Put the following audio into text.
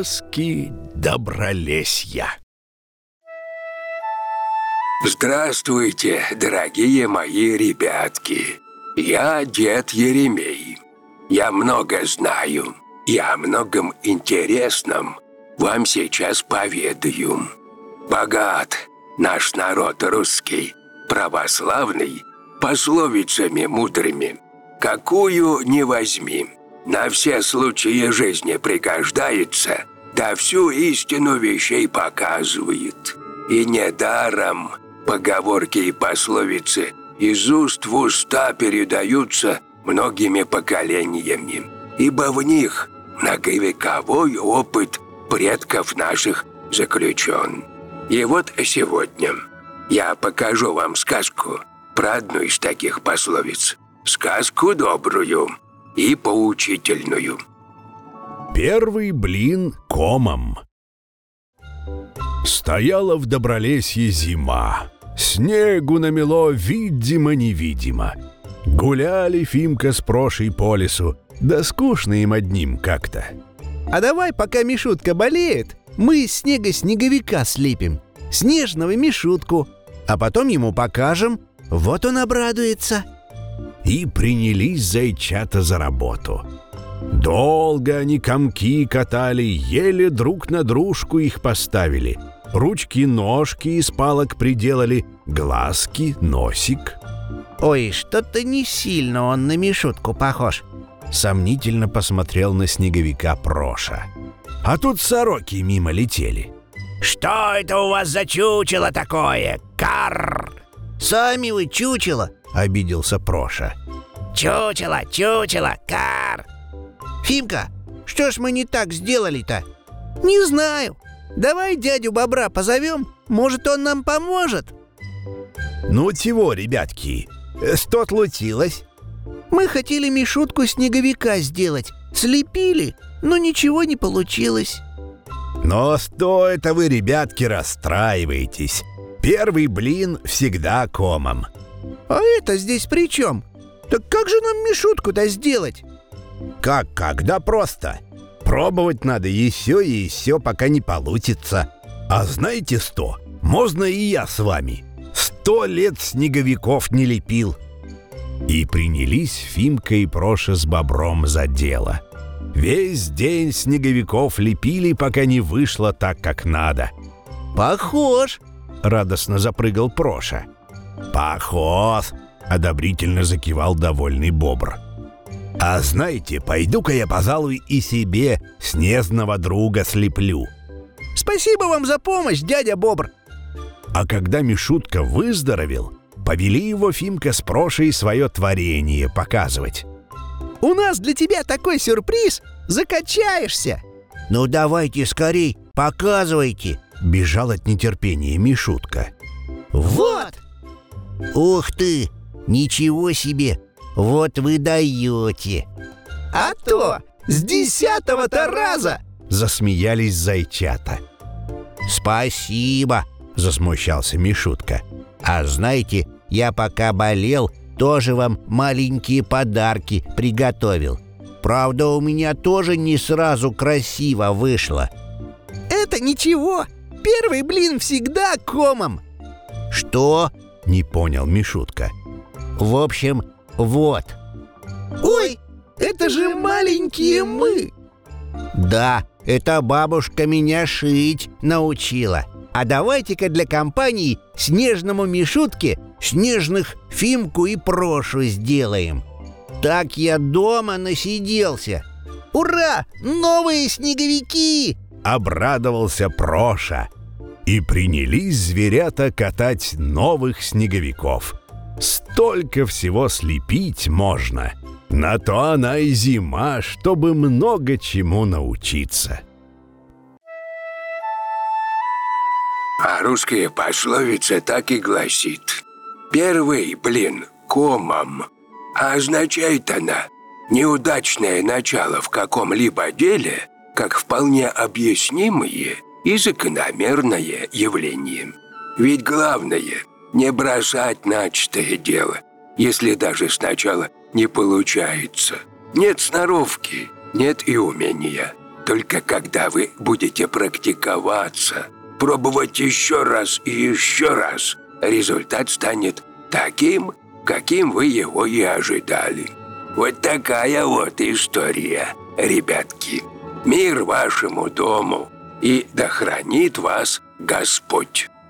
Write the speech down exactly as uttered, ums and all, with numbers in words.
Сказки Добролесья. Здравствуйте, дорогие мои ребятки. Я дед Еремей. Я много знаю и о многом интересном вам сейчас поведаю. Богат наш народ русский, православный, пословицами мудрыми. Какую не возьми, на все случаи жизни пригождается, да всю истину вещей показывает. И недаром поговорки и пословицы из уст в уста передаются многими поколениями, ибо в них многовековой опыт предков наших заключен. И вот сегодня я покажу вам сказку про одну из таких пословиц. Сказку добрую и поучительную. Первый блин комом. Стояла в Добролесье зима. Снегу намело видимо-невидимо. Гуляли Фимка с Прошей по лесу, да скучно им одним как-то. А давай, пока Мишутка болеет, мы из снега снеговика слепим, снежного Мишутку, а потом ему покажем, вот он обрадуется. И принялись зайчата за работу. Долго они комки катали, еле друг на дружку их поставили. Ручки-ножки из палок приделали, глазки, носик. Ой, что-то не сильно он на Мишутку похож. Сомнительно посмотрел на снеговика Проша. А тут сороки мимо летели. Что это у вас за чучело такое? Карр! Сами вы чучело, обиделся Проша. Чучело, чучело, карр! Фимка, что ж мы не так сделали-то? Не знаю. Давай дядю Бобра позовем, может, он нам поможет. Ну чего, ребятки, что случилось? Мы хотели Мишутку снеговика сделать, слепили, но ничего не получилось. Но что это вы, ребятки, расстраиваетесь? Первый блин всегда комом. А это здесь при чем? Так как же нам Мишутку-то сделать? Как, как? Да просто. Пробовать надо еще и еще, пока не получится. А знаете что? Можно и я с вами. Сто лет снеговиков не лепил. И принялись Фимка и Проша с Бобром за дело. Весь день снеговиков лепили, пока не вышло так, как надо. Похож, радостно запрыгал Проша. Похож, одобрительно закивал довольный Бобр. А знаете, пойду-ка я, пожалуй, и себе снежного друга слеплю. Спасибо вам за помощь, дядя Бобр. А когда Мишутка выздоровел, повели его Фимка с Прошей свое творение показывать. У нас для тебя такой сюрприз, закачаешься. Ну давайте скорей, показывайте, бежал от нетерпения Мишутка. Вот! Ух ты, ничего себе! Вот вы даете. А то с десятого-то раза! Засмеялись зайчата. Спасибо, засмущался Мишутка. А знаете, я пока болел, тоже вам маленькие подарки приготовил. Правда, у меня тоже не сразу красиво вышло. Это ничего, первый блин всегда комом. Что? Не понял Мишутка. В общем, вот. Ой, это же маленькие мы. Да, это бабушка меня шить научила. А давайте-ка для компании снежному Мишутке снежных Фимку и Прошу сделаем. Так я дома насиделся. Ура! Новые снеговики! Обрадовался Проша. И принялись зверята катать новых снеговиков. Столько всего слепить можно. На то она и зима, чтобы много чему научиться. А русская пословица так и гласит: первый блин комом. А означает она неудачное начало в каком-либо деле, как вполне объяснимое и закономерное явление. Ведь главное – не бросать начатое дело, если даже сначала не получается. Нет сноровки, нет и умения. Только когда вы будете практиковаться, пробовать еще раз и еще раз, результат станет таким, каким вы его и ожидали. Вот такая вот история, ребятки. Мир вашему дому, и да хранит вас Господь.